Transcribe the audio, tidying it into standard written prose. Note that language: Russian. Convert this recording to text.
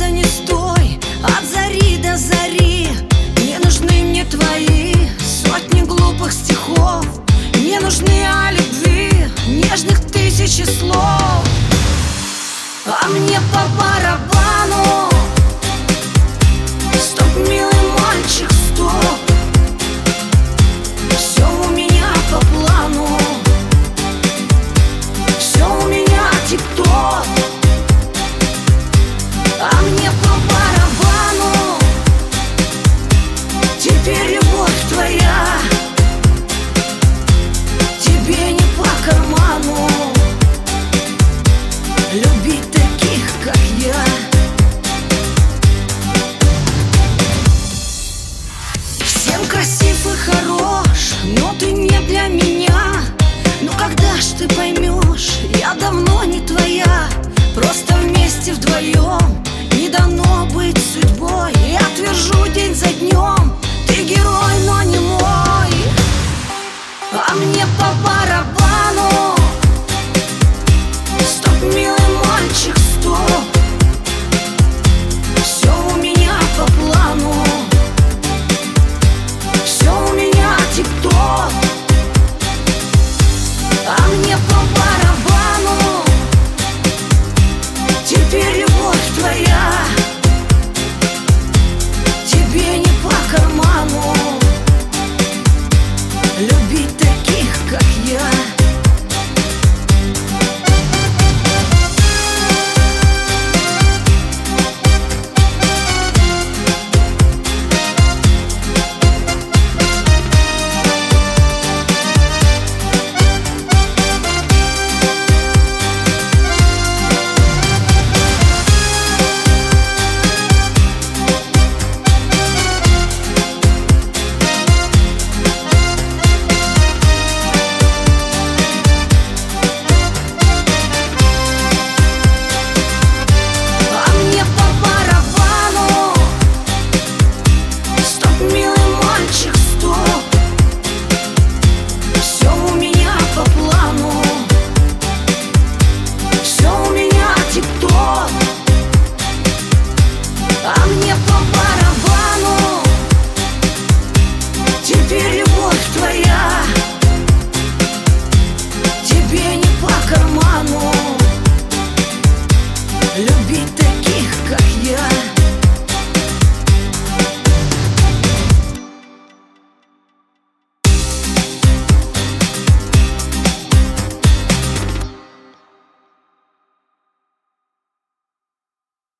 просто не стой. От зари до зари не нужны мне твои сотни глупых стихов. Не нужны о любви нежных тысячи слов. А мне по барабану. Стоп, милый мальчик, стоп. Все у меня по плану. Все у меня тип-топ. А мне по барабану. Теперь любовь твоя тебе не по карману. Любить таких, как я. Всем красив и хорош, но ты не для меня. Ну когда ж ты поймешь, я давно не твоя. Просто вместе вдвоем не дано быть судьбой. Я твержу день за днем, ты герой, но не мой. А мне по барабану.